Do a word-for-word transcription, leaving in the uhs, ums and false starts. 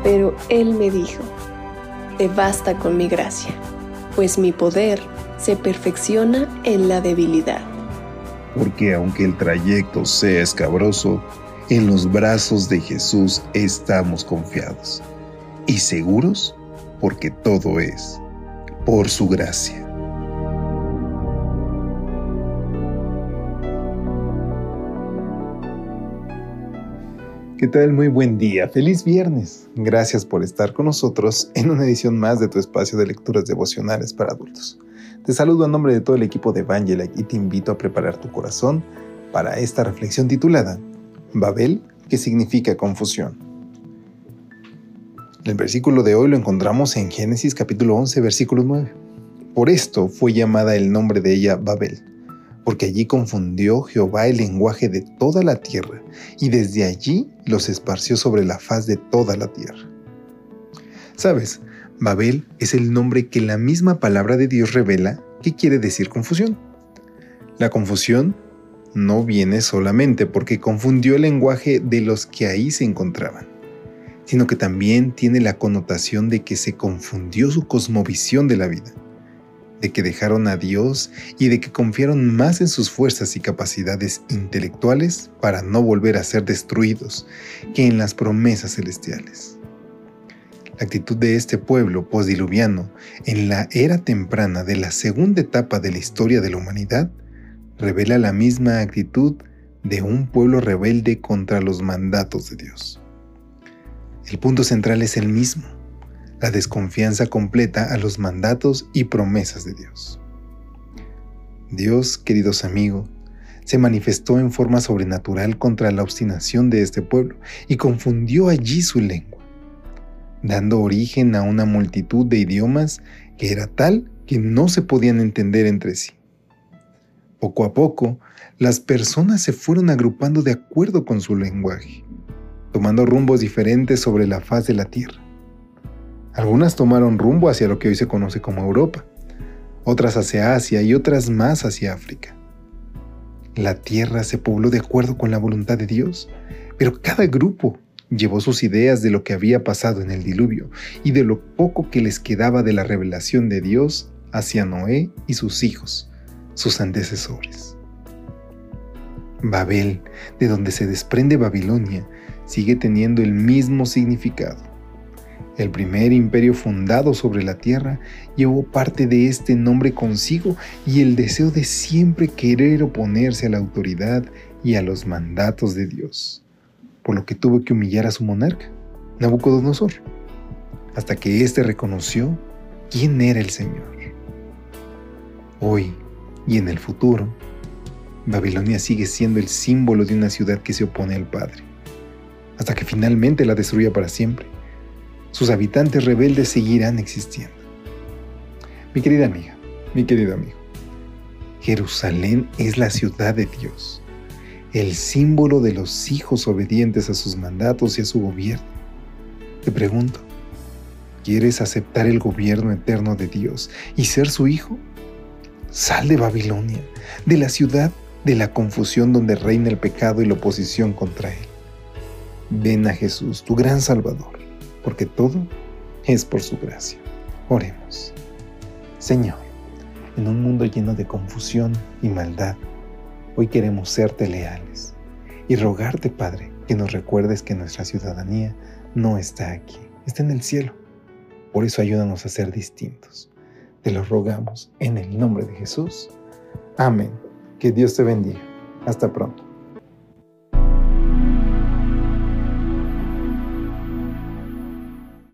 Pero Él me dijo: te basta con mi gracia, pues mi poder se perfecciona en la debilidad. Porque aunque el trayecto sea escabroso, en los brazos de Jesús estamos confiados y seguros, porque todo es por su gracia. ¿Qué tal? Muy buen día. ¡Feliz viernes! Gracias por estar con nosotros en una edición más de tu espacio de lecturas devocionales para adultos. Te saludo a nombre de todo el equipo de Evangelike y te invito a preparar tu corazón para esta reflexión titulada Babel, que significa confusión. El versículo de hoy lo encontramos en Génesis capítulo once, versículo nueve. Por esto fue llamada el nombre de ella Babel, porque allí confundió Jehová el lenguaje de toda la tierra, y desde allí los esparció sobre la faz de toda la tierra. ¿Sabes? Babel es el nombre que la misma palabra de Dios revela que quiere decir confusión. La confusión no viene solamente porque confundió el lenguaje de los que ahí se encontraban, sino que también tiene la connotación de que se confundió su cosmovisión de la vida, de que dejaron a Dios y de que confiaron más en sus fuerzas y capacidades intelectuales para no volver a ser destruidos que en las promesas celestiales. La actitud de este pueblo postdiluviano en la era temprana de la segunda etapa de la historia de la humanidad revela la misma actitud de un pueblo rebelde contra los mandatos de Dios. El punto central es el mismo: la desconfianza completa a los mandatos y promesas de Dios. Dios, queridos amigos, se manifestó en forma sobrenatural contra la obstinación de este pueblo y confundió allí su lengua, dando origen a una multitud de idiomas que era tal que no se podían entender entre sí. Poco a poco, las personas se fueron agrupando de acuerdo con su lenguaje, tomando rumbos diferentes sobre la faz de la tierra. Algunas tomaron rumbo hacia lo que hoy se conoce como Europa, otras hacia Asia y otras más hacia África. La tierra se pobló de acuerdo con la voluntad de Dios, pero cada grupo llevó sus ideas de lo que había pasado en el diluvio y de lo poco que les quedaba de la revelación de Dios hacia Noé y sus hijos, sus antecesores. Babel, de donde se desprende Babilonia, sigue teniendo el mismo significado. El primer imperio fundado sobre la tierra llevó parte de este nombre consigo y el deseo de siempre querer oponerse a la autoridad y a los mandatos de Dios, por lo que tuvo que humillar a su monarca, Nabucodonosor, hasta que éste reconoció quién era el Señor. Hoy y en el futuro, Babilonia sigue siendo el símbolo de una ciudad que se opone al Padre, hasta que finalmente la destruya para siempre. Sus habitantes rebeldes seguirán existiendo. Mi querida amiga, mi querido amigo, Jerusalén es la ciudad de Dios, el símbolo de los hijos obedientes a sus mandatos y a su gobierno. Te pregunto, ¿quieres aceptar el gobierno eterno de Dios y ser su hijo? Sal de Babilonia, de la ciudad de la confusión donde reina el pecado y la oposición contra él. Ven a Jesús, tu gran Salvador, porque todo es por su gracia. Oremos. Señor, en un mundo lleno de confusión y maldad, hoy queremos serte leales y rogarte, Padre, que nos recuerdes que nuestra ciudadanía no está aquí, está en el cielo. Por eso ayúdanos a ser distintos. Te lo rogamos en el nombre de Jesús. Amén. Que Dios te bendiga. Hasta pronto.